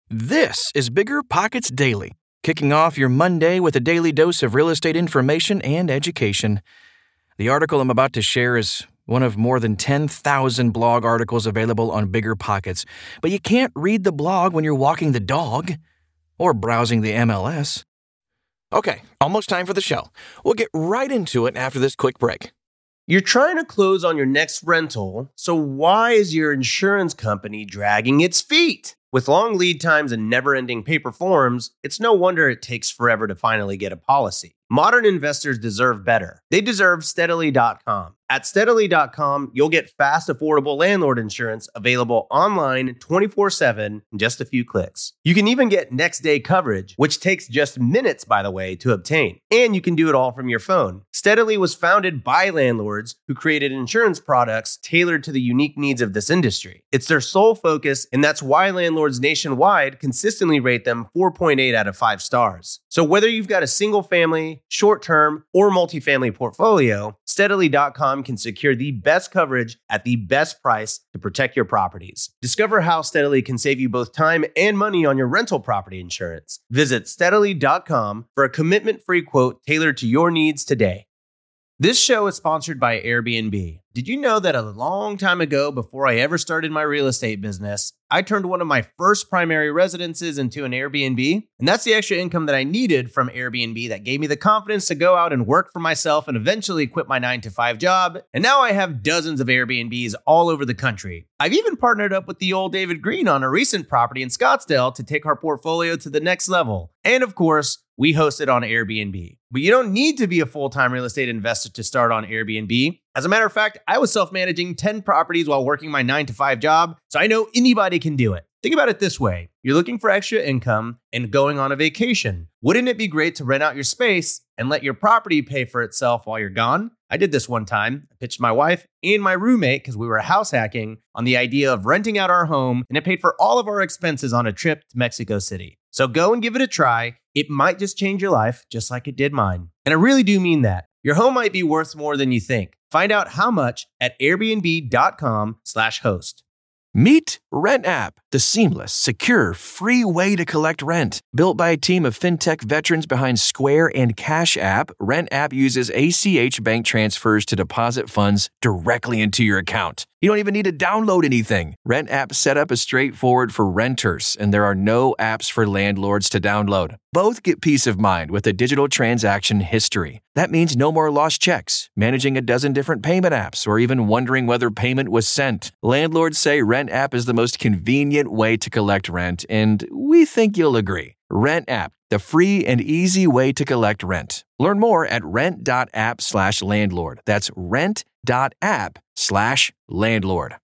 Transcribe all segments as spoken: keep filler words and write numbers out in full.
This is Bigger Pockets Daily, kicking off your Monday with a daily dose of real estate information and education. The article I'm about to share is one of more than ten thousand blog articles available on Bigger Pockets, but you can't read the blog when you're walking the dog or browsing the M L S. Okay, almost time for the show. We'll get right into it after this quick break. You're trying to close on your next rental, so why is your insurance company dragging its feet? With long lead times and never-ending paper forms, it's no wonder it takes forever to finally get a policy. Modern investors deserve better. They deserve Steadily dot com. At Steadily dot com, you'll get fast, affordable landlord insurance available online twenty-four seven in just a few clicks. You can even get next-day coverage, which takes just minutes, by the way, to obtain. And you can do it all from your phone. Steadily was founded by landlords who created insurance products tailored to the unique needs of this industry. It's their sole focus, and that's why landlords nationwide consistently rate them four point eight out of five stars. So whether you've got a single-family, short-term, or multifamily portfolio, Steadily dot com can secure the best coverage at the best price to protect your properties. Discover how Steadily can save you both time and money on your rental property insurance. Visit Steadily dot com for a commitment-free quote tailored to your needs today. This show is sponsored by Airbnb. Did you know that a long time ago, before I ever started my real estate business, I turned one of my first primary residences into an Airbnb? And that's the extra income that I needed from Airbnb that gave me the confidence to go out and work for myself and eventually quit my nine to five job. And now I have dozens of Airbnbs all over the country. I've even partnered up with the old David Green on a recent property in Scottsdale to take our portfolio to the next level. And of course, we host it on Airbnb. But you don't need to be a full-time real estate investor to start on Airbnb. As a matter of fact, I was self-managing ten properties while working my nine to five job, so I know anybody can do it. Think about it this way. You're looking for extra income and going on a vacation. Wouldn't it be great to rent out your space and let your property pay for itself while you're gone? I did this one time. I pitched my wife and my roommate, because we were house hacking, on the idea of renting out our home, and it paid for all of our expenses on a trip to Mexico City. So go and give it a try. It might just change your life, just like it did mine. And I really do mean that. Your home might be worth more than you think. Find out how much at airbnb dot com slash host. Meet RentApp, the seamless, secure, free way to collect rent. Built by a team of fintech veterans behind Square and Cash App, RentApp uses A C H bank transfers to deposit funds directly into your account. You don't even need to download anything. RentApp's setup is straightforward for renters, and there are no apps for landlords to download. Both get peace of mind with a digital transaction history. That means no more lost checks, managing a dozen different payment apps, or even wondering whether payment was sent. Landlords say RentApp is the most convenient way to collect rent, and we think you'll agree. RentApp, the free and easy way to collect rent. Learn more at rent.app slash landlord. That's rent.app slash landlord.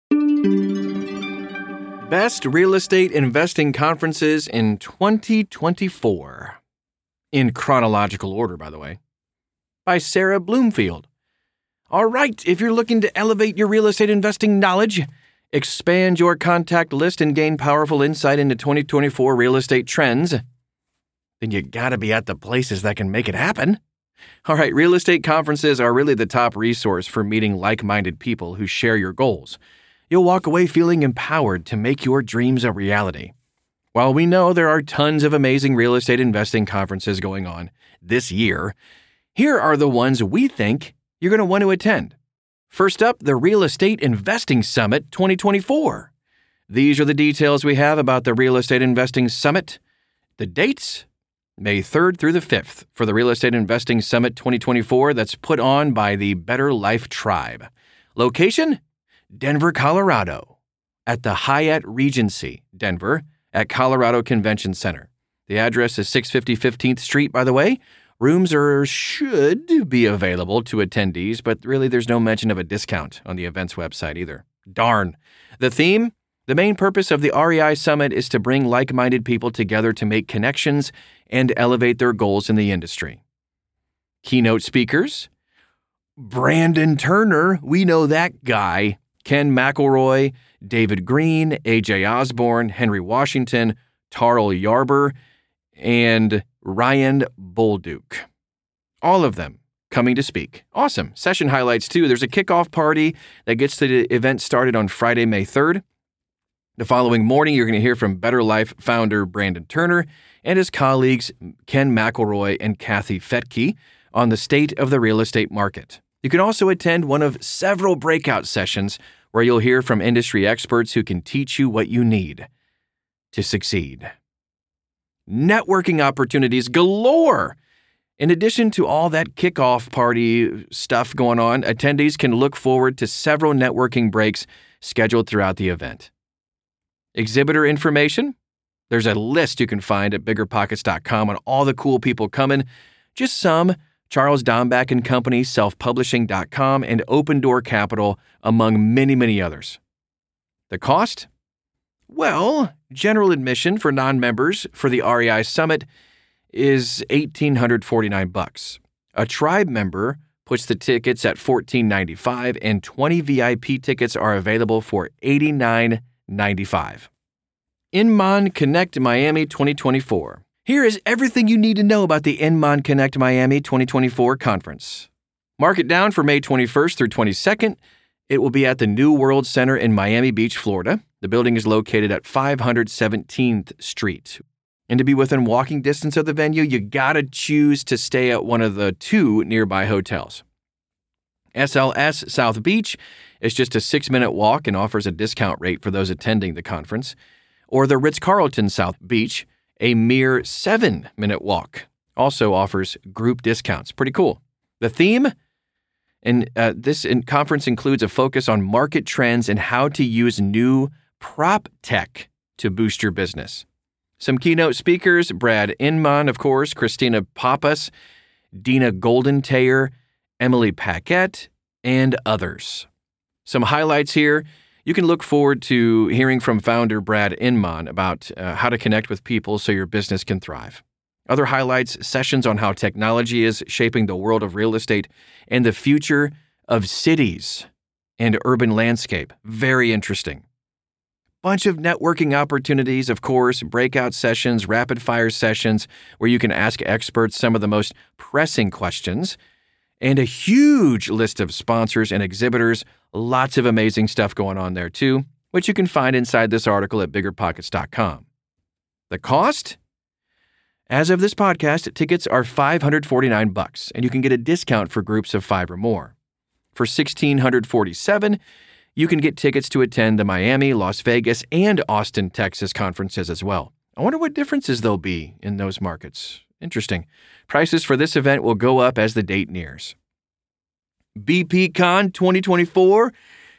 Best Real Estate Investing Conferences in twenty twenty-four. In chronological order, by the way. By Sarah Bloomfield. All right, if you're looking to elevate your real estate investing knowledge, expand your contact list, and gain powerful insight into twenty twenty-four real estate trends, then you gotta be at the places that can make it happen. All right, real estate conferences are really the top resource for meeting like-minded people who share your goals. You'll walk away feeling empowered to make your dreams a reality. While we know there are tons of amazing real estate investing conferences going on this year, here are the ones we think you're going to want to attend. First up, the Real Estate Investing Summit twenty twenty-four. These are the details we have about the Real Estate Investing Summit. The dates? May third through the fifth for the Real Estate Investing Summit twenty twenty-four that's put on by the Better Life Tribe. Location? Denver, Colorado. At the Hyatt Regency, Denver, at Colorado Convention Center. The address is six fifty fifteenth Street, by the way. Rooms are should be available to attendees, but really there's no mention of a discount on the event's website either. Darn. The theme? The main purpose of the R E I Summit is to bring like-minded people together to make connections and elevate their goals in the industry. Keynote speakers? Brandon Turner, we know that guy. Ken McElroy, David Green, A J Osborne, Henry Washington, Tarl Yarber, and Ryan Bolduc. All of them coming to speak. Awesome. Session highlights, too. There's a kickoff party that gets the event started on Friday, May third. The following morning, you're going to hear from Better Life founder Brandon Turner and his colleagues Ken McElroy and Kathy Fettke on the state of the real estate market. You can also attend one of several breakout sessions where you'll hear from industry experts who can teach you what you need to succeed. Networking opportunities galore. In addition to all that kickoff party stuff going on, attendees can look forward to several networking breaks scheduled throughout the event. Exhibitor information? There's a list you can find at bigger pockets dot com on all the cool people coming. Just some: Charles Dombach and Company, self publishing dot com, and Open Door Capital, among many, many others. The cost? Well, general admission for non-members for the R E I Summit is one thousand eight hundred forty-nine bucks. A tribe member puts the tickets at fourteen ninety-five, and twenty V I P tickets are available for eighty-nine ninety-five. Inman Connect Miami twenty twenty-four. Here is everything you need to know about the Inman Connect Miami twenty twenty-four conference. Mark it down for May twenty-first through twenty-second. It will be at the New World Center in Miami Beach, Florida. The building is located at five hundred seventeenth Street. And to be within walking distance of the venue, you gotta choose to stay at one of the two nearby hotels. S L S South Beach is just a six-minute walk and offers a discount rate for those attending the conference. Or the Ritz-Carlton South Beach, a mere seven-minute walk, also offers group discounts. Pretty cool. The theme? And uh, this in- conference includes a focus on market trends and how to use new prop tech to boost your business. Some keynote speakers: Brad Inman, of course, Christina Pappas, Dina Goldentayer, Emily Paquette, and others. Some highlights here. You can look forward to hearing from founder Brad Inman about uh, how to connect with people so your business can thrive. Other highlights: sessions on how technology is shaping the world of real estate and the future of cities and urban landscape. Very interesting. Bunch of networking opportunities, of course, breakout sessions, rapid-fire sessions where you can ask experts some of the most pressing questions, and a huge list of sponsors and exhibitors. Lots of amazing stuff going on there, too, which you can find inside this article at bigger pockets dot com. The cost? As of this podcast, tickets are five hundred forty-nine bucks, and you can get a discount for groups of five or more. For one thousand six hundred forty-seven, you can get tickets to attend the Miami, Las Vegas, and Austin, Texas conferences as well. I wonder what differences there'll be in those markets. Interesting. Prices for this event will go up as the date nears. BPCon twenty twenty-four,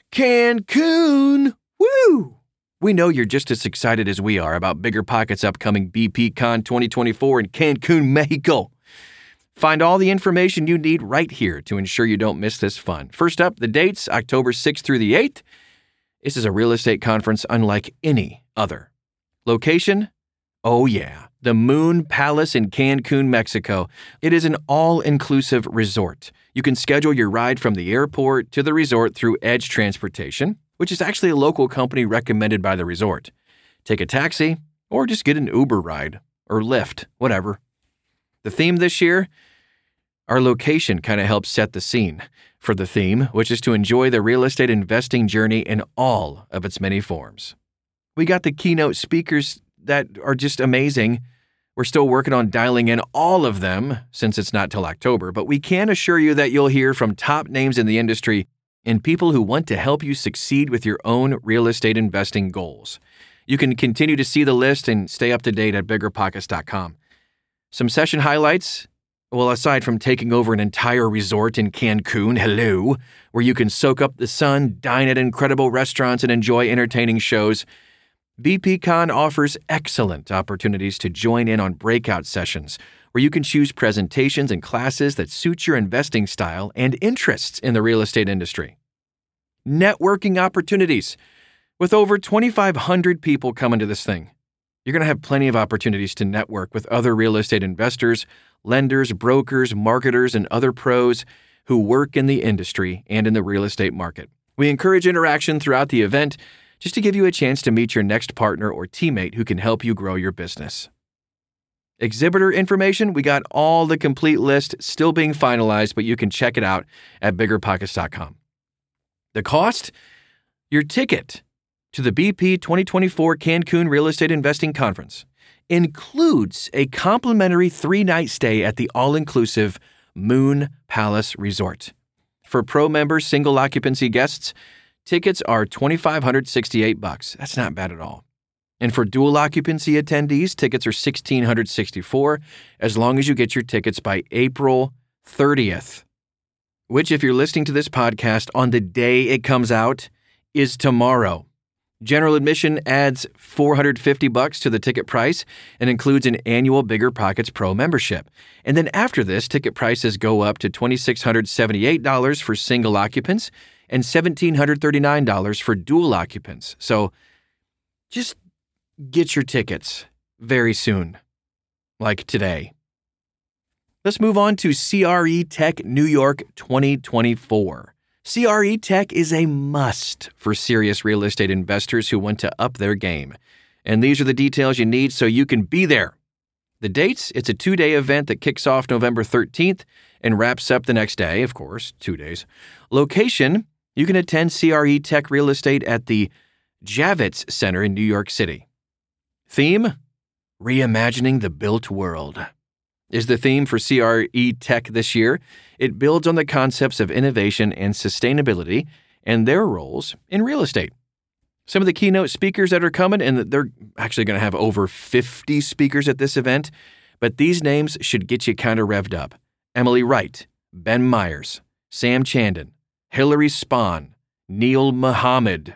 Cancun. Woo! We know you're just as excited as we are about Bigger Pockets' upcoming BPCon twenty twenty-four in Cancun, Mexico. Find all the information you need right here to ensure you don't miss this fun. First up, the dates: October sixth through the eighth. This is a real estate conference unlike any other. Location? Oh yeah, the Moon Palace in Cancun, Mexico. It is an all-inclusive resort. You can schedule your ride from the airport to the resort through Edge Transportation, which is actually a local company recommended by the resort. Take a taxi or just get an Uber ride or Lyft, whatever. The theme this year? Our location kind of helps set the scene for the theme, which is to enjoy the real estate investing journey in all of its many forms. We got the keynote speakers that are just amazing. We're still working on dialing in all of them since it's not till October, but we can assure you that you'll hear from top names in the industry and people who want to help you succeed with your own real estate investing goals. You can continue to see the list and stay up to date at bigger pockets dot com. Some session highlights? Well, aside from taking over an entire resort in Cancun, hello, where you can soak up the sun, dine at incredible restaurants, and enjoy entertaining shows, BPCon offers excellent opportunities to join in on breakout sessions where you can choose presentations and classes that suit your investing style and interests in the real estate industry. Networking opportunities. With over twenty-five hundred people coming to this thing, you're going to have plenty of opportunities to network with other real estate investors, lenders, brokers, marketers, and other pros who work in the industry and in the real estate market. We encourage interaction throughout the event just to give you a chance to meet your next partner or teammate who can help you grow your business. Exhibitor information, we got all the complete list still being finalized, but you can check it out at bigger pockets dot com. The cost? Your ticket to the B P twenty twenty-four Cancun Real Estate Investing Conference includes a complimentary three-night stay at the all-inclusive Moon Palace Resort. For Pro members, single occupancy guests, tickets are two thousand five hundred sixty-eight bucks. That's not bad at all. And for dual occupancy attendees, tickets are one thousand six hundred sixty-four dollars as long as you get your tickets by April thirtieth, which, if you're listening to this podcast on the day it comes out, is tomorrow. General admission adds four hundred fifty bucks to the ticket price and includes an annual Bigger Pockets Pro membership. And then after this, ticket prices go up to two thousand six hundred seventy-eight dollars for single occupants and one thousand seven hundred thirty-nine dollars for dual occupants. So just get your tickets very soon, like today. Let's move on to C R E Tech New York twenty twenty-four. C R E Tech is a must for serious real estate investors who want to up their game. And these are the details you need so you can be there. The dates, it's a two-day event that kicks off November thirteenth and wraps up the next day, of course, two days. Location, you can attend C R E Tech Real Estate at the Javits Center in New York City. Theme, Reimagining the Built World, is the theme for C R E Tech this year. It builds on the concepts of innovation and sustainability and their roles in real estate. Some of the keynote speakers that are coming, and they're actually going to have over fifty speakers at this event, but these names should get you kind of revved up. Emily Wright, Ben Myers, Sam Chandon, Hillary Spahn, Neil Muhammad,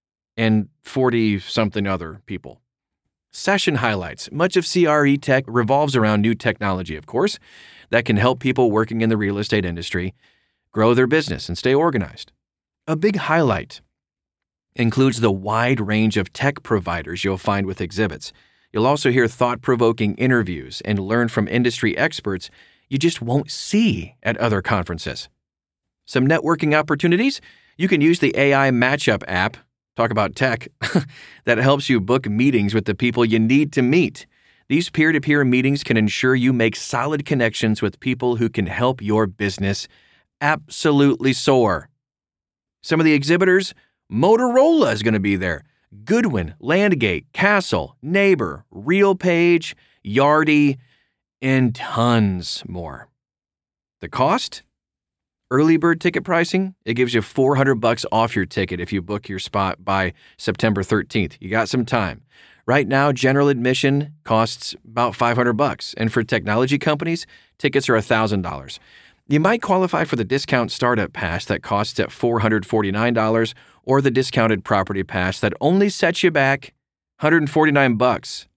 and forty-something other people. Session highlights. Much of C R E Tech revolves around new technology, of course, that can help people working in the real estate industry grow their business and stay organized. A big highlight includes the wide range of tech providers you'll find with exhibits. You'll also hear thought-provoking interviews and learn from industry experts you just won't see at other conferences. Some networking opportunities. You can use the A I Matchup app, talk about tech, that helps you book meetings with the people you need to meet. These peer-to-peer meetings can ensure you make solid connections with people who can help your business absolutely soar. Some of the exhibitors, Motorola is going to be there, Goodwin, Landgate, Castle, Neighbor, RealPage, Yardi, and tons more. The cost? Early bird ticket pricing, it gives you four hundred bucks off your ticket if you book your spot by September thirteenth. You got some time. Right now, general admission costs about five hundred bucks, and for technology companies, tickets are one thousand dollars. You might qualify for the discount startup pass that costs at four hundred forty-nine dollars or the discounted property pass that only sets you back one hundred forty-nine bucks.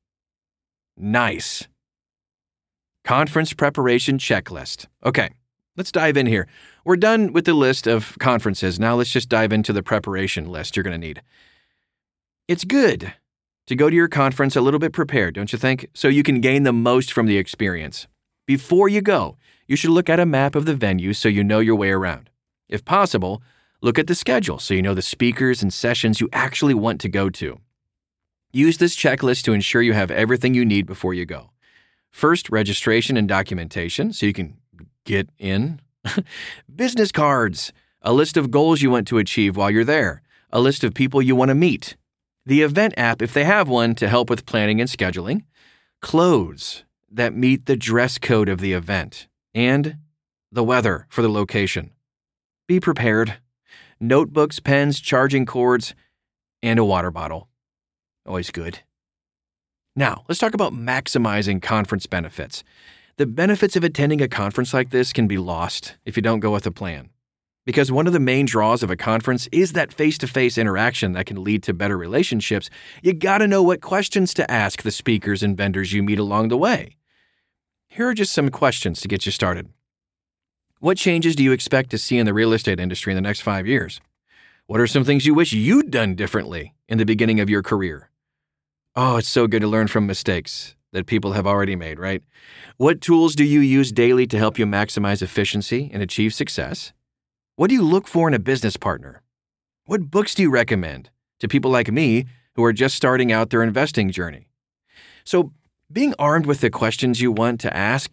Nice. Conference preparation checklist. Okay, let's dive in here. We're done with the list of conferences. Now let's just dive into the preparation list you're going to need. It's good to go to your conference a little bit prepared, don't you think? So you can gain the most from the experience. Before you go, you should look at a map of the venue so you know your way around. If possible, look at the schedule so you know the speakers and sessions you actually want to go to. Use this checklist to ensure you have everything you need before you go. First, registration and documentation so you can get in. Business cards, a list of goals you want to achieve while you're there, a list of people you want to meet. The event app, if they have one, to help with planning and scheduling. Clothes that meet the dress code of the event. And the weather for the location. Be prepared. Notebooks, pens, charging cords, and a water bottle. Always good. Now, let's talk about maximizing conference benefits. The benefits of attending a conference like this can be lost if you don't go with a plan. Because one of the main draws of a conference is that face-to-face interaction that can lead to better relationships. You gotta know what questions to ask the speakers and vendors you meet along the way. Here are just some questions to get you started. What changes do you expect to see in the real estate industry in the next five years? What are some things you wish you'd done differently in the beginning of your career? Oh, it's so good to learn from mistakes that people have already made, right? What tools do you use daily to help you maximize efficiency and achieve success? What do you look for in a business partner? What books do you recommend to people like me who are just starting out their investing journey? So, being armed with the questions you want to ask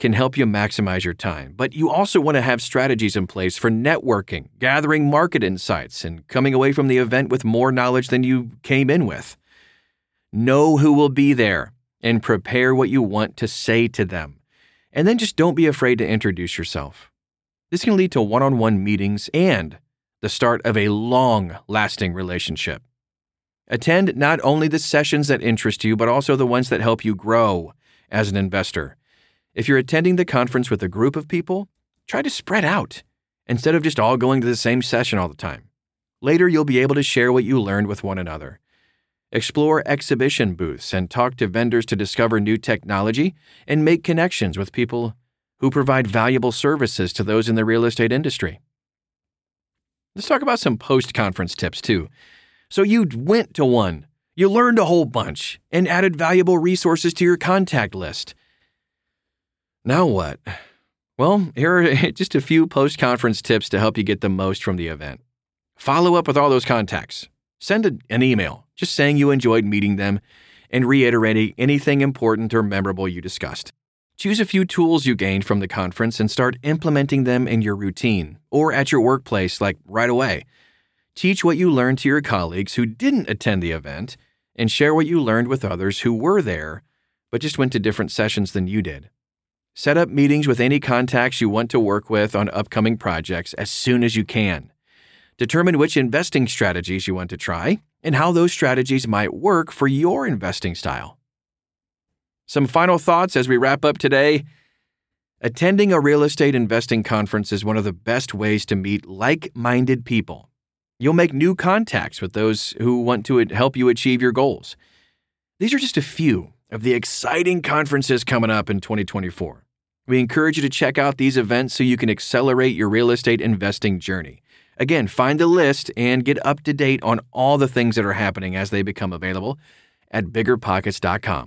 can help you maximize your time, but you also want to have strategies in place for networking, gathering market insights, and coming away from the event with more knowledge than you came in with. Know who will be there and prepare what you want to say to them. And then just don't be afraid to introduce yourself. This can lead to one-on-one meetings and the start of a long-lasting relationship. Attend not only the sessions that interest you, but also the ones that help you grow as an investor. If you're attending the conference with a group of people, try to spread out instead of just all going to the same session all the time. Later, you'll be able to share what you learned with one another. Explore exhibition booths and talk to vendors to discover new technology and make connections with people who provide valuable services to those in the real estate industry. Let's talk about some post-conference tips too. So you went to one, you learned a whole bunch, and added valuable resources to your contact list. Now what? Well, here are just a few post-conference tips to help you get the most from the event. Follow up with all those contacts. Send a, an email just saying you enjoyed meeting them and reiterating anything important or memorable you discussed. Choose a few tools you gained from the conference and start implementing them in your routine or at your workplace like right away. Teach what you learned to your colleagues who didn't attend the event and share what you learned with others who were there but just went to different sessions than you did. Set up meetings with any contacts you want to work with on upcoming projects as soon as you can. Determine which investing strategies you want to try and how those strategies might work for your investing style. Some final thoughts as we wrap up today. Attending a real estate investing conference is one of the best ways to meet like-minded people. You'll make new contacts with those who want to help you achieve your goals. These are just a few of the exciting conferences coming up in twenty twenty-four. We encourage you to check out these events so you can accelerate your real estate investing journey. Again, find the list and get up to date on all the things that are happening as they become available at bigger pockets dot com.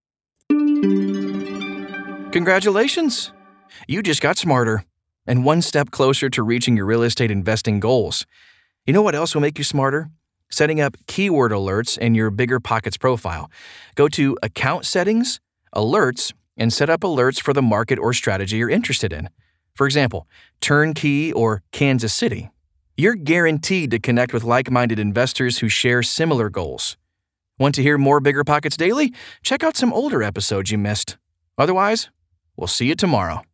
Congratulations! You just got smarter and one step closer to reaching your real estate investing goals. You know what else will make you smarter? Setting up keyword alerts in your Bigger Pockets profile. Go to Account Settings, Alerts, and set up alerts for the market or strategy you're interested in. For example, Turnkey or Kansas City. You're guaranteed to connect with like-minded investors who share similar goals. Want to hear more Bigger Pockets Daily? Check out some older episodes you missed. Otherwise, we'll see you tomorrow.